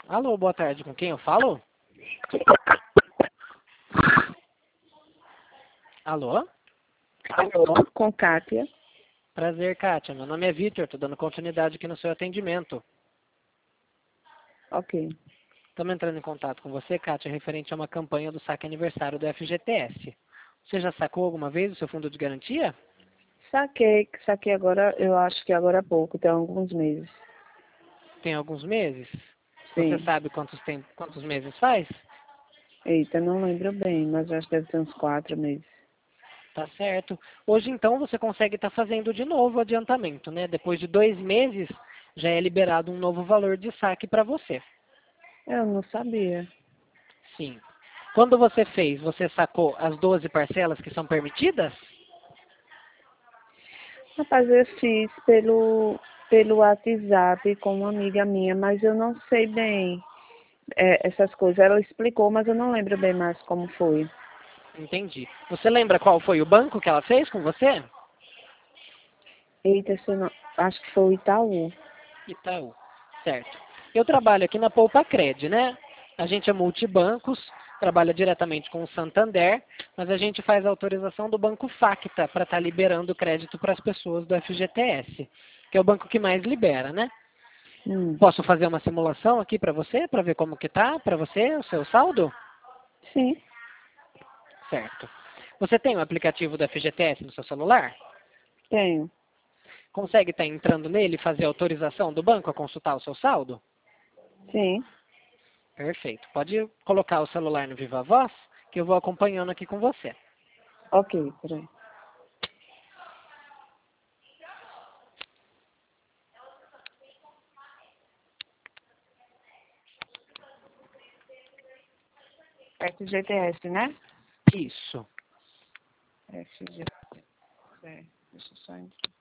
Alô, boa tarde. Com quem eu falo? Alô? Alô, com Kátia. Prazer, Kátia. Meu nome é Vitor. Estou dando continuidade aqui no seu atendimento. Ok. Estamos entrando em contato com você, Kátia, referente a uma campanha do saque aniversário do FGTS. Você já sacou alguma vez o seu fundo de garantia? Saquei agora, eu acho que agora há pouco, tem alguns meses. Tem alguns meses? Você Sim. sabe quantos meses faz? Eita, não lembro bem, mas acho que deve ter uns 4 meses. Tá certo. Hoje, então, você consegue estar fazendo de novo o adiantamento, né? Depois de 2 meses, já é liberado um novo valor de saque para você. Eu não sabia. Sim. Quando você fez, você sacou as 12 parcelas que são permitidas? Rapaz, eu fiz pelo WhatsApp com uma amiga minha, mas eu não sei bem essas coisas. Ela explicou, mas eu não lembro bem mais como foi. Entendi. Você lembra qual foi o banco que ela fez com você? Eita, se eu não... acho que foi o Itaú. Itaú. Certo. Eu trabalho aqui na Poupa Cred, né? A gente é multibancos, trabalha diretamente com o Santander, mas a gente faz a autorização do Banco Facta para estar liberando crédito para as pessoas do FGTS, que é o banco que mais libera, né? Hum. Posso fazer uma simulação aqui para você, para ver como que tá para você o seu saldo? Sim, Certo. Você tem o aplicativo do FGTS no seu celular? tenho. Consegue estar entrando nele e fazer a autorização do banco a consultar o seu saldo? Sim. Perfeito. Pode colocar o celular no Viva Voz, que eu vou acompanhando aqui com você. Ok, peraí. FGTS, né? Isso. FGTS. Deixa eu só entrar.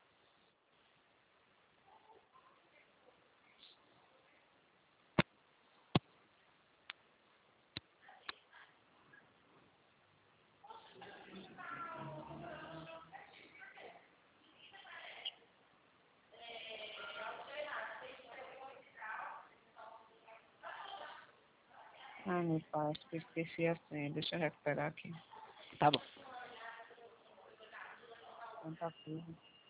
Ah, meu pai, acho que eu esqueci a senha. Deixa eu recuperar aqui. Tá bom. Tanta coisa.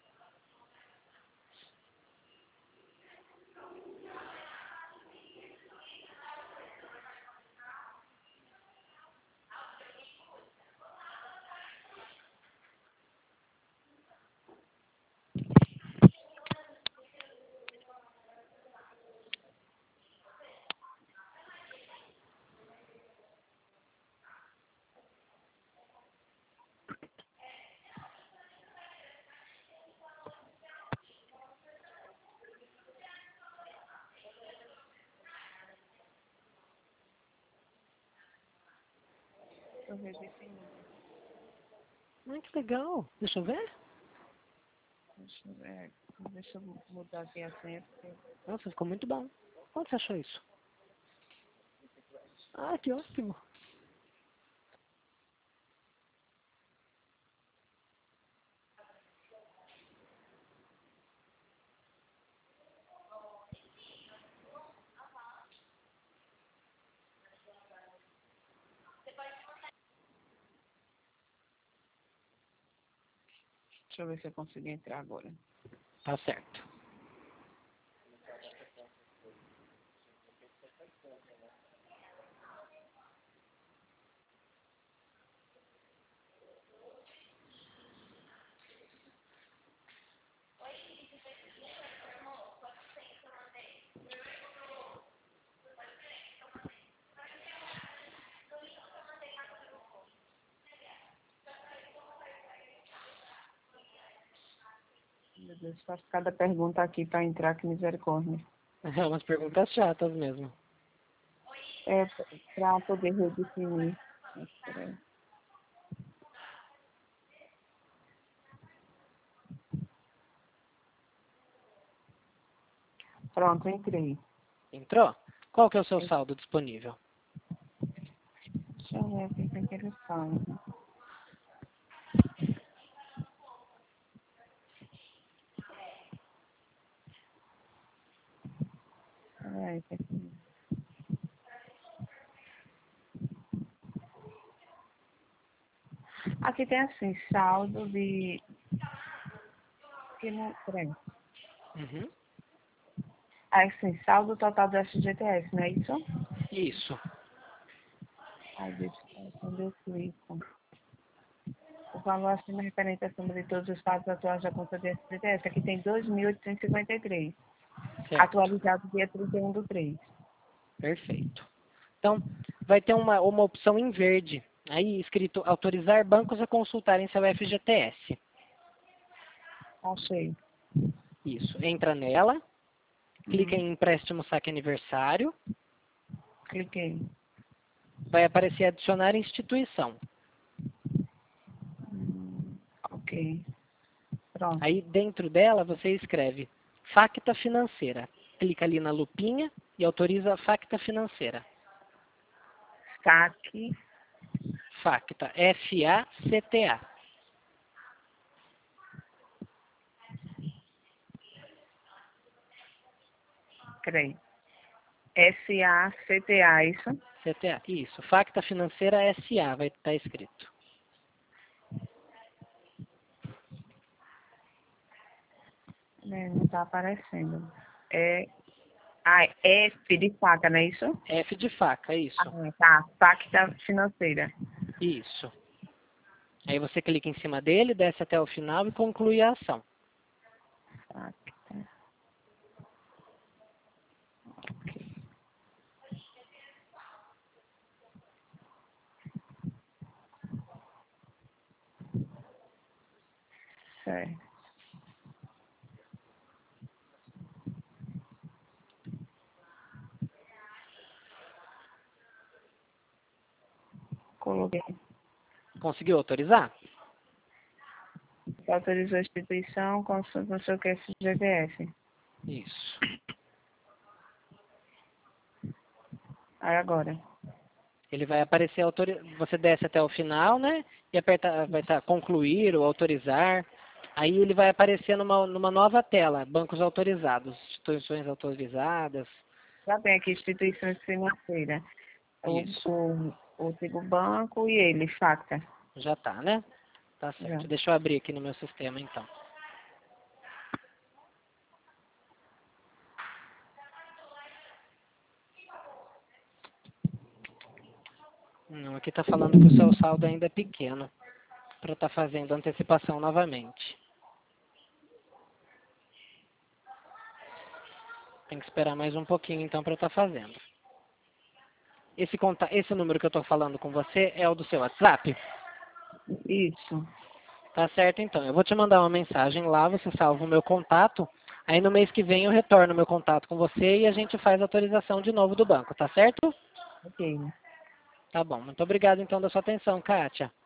Eu vejo definir. Que legal. Deixa eu ver. Deixa eu mudar aqui a senha. Porque... Nossa, ficou muito bom. Onde você achou isso? Ah, que ótimo. Deixa eu ver se eu consigo entrar agora. Tá certo. Meu Deus, faço cada pergunta aqui para entrar, que misericórdia. É umas perguntas chatas mesmo. É para poder redefinir. Peraí. Pronto, entrei. Entrou? Qual que é o seu saldo disponível? Deixa eu ver aqui o que ele fala. Peraí, aqui tem assim, saldo de... Que não... Peraí. Uhum. Assim, saldo total do FGTS, não é isso? Isso. Aí, deixa eu ver quando eu clico. O valor acima referente à soma de todos os fatos atuais da conta de FGTS. Aqui tem 2.853. Certo. Atualizado dia 31/3. Perfeito. Então, vai ter uma opção em verde. Aí, escrito autorizar bancos a consultarem seu FGTS. Achei. Isso. Entra nela, clica Uhum. em empréstimo saque aniversário, Cliquei. vai aparecer adicionar instituição. Ok. Pronto. Aí, dentro dela, você escreve Facta Financeira. Clica ali na lupinha e autoriza a Facta Financeira. Saque. Facta, F-A-C-T-A. Peraí. SACTA, isso? CTA, isso. Facta Financeira S.A. vai estar escrito. Não está aparecendo. É... Ah, F de faca, não é isso? F de faca, isso. Ah, tá. Facta financeira. Isso. Aí você clica em cima dele, desce até o final e conclui a ação. Facta. Ok. Certo. Coloquei. Conseguiu autorizar? Autorizou a instituição, consulta não sei o que, FGTS. Isso. Aí agora. Ele vai aparecer, você desce até o final, né? E aperta, vai estar concluir ou autorizar. Aí ele vai aparecer numa nova tela, bancos autorizados, instituições autorizadas. Já tem aqui instituições financeiras. Isso. O Tigo Banco e ele, Facta. Já tá, né? Tá Já. certo. Deixa eu abrir aqui no meu sistema, então. Não, aqui está falando que o seu saldo ainda é pequeno para estar fazendo antecipação novamente. Tem que esperar mais um pouquinho então para estar fazendo. Esse número que eu estou falando com você é o do seu WhatsApp? Isso. Tá certo então. Eu vou te mandar uma mensagem lá, você salva o meu contato. Aí no mês que vem eu retorno meu contato com você e a gente faz a autorização de novo do banco, tá certo? Ok. Tá bom. Muito obrigado então da sua atenção, Kátia.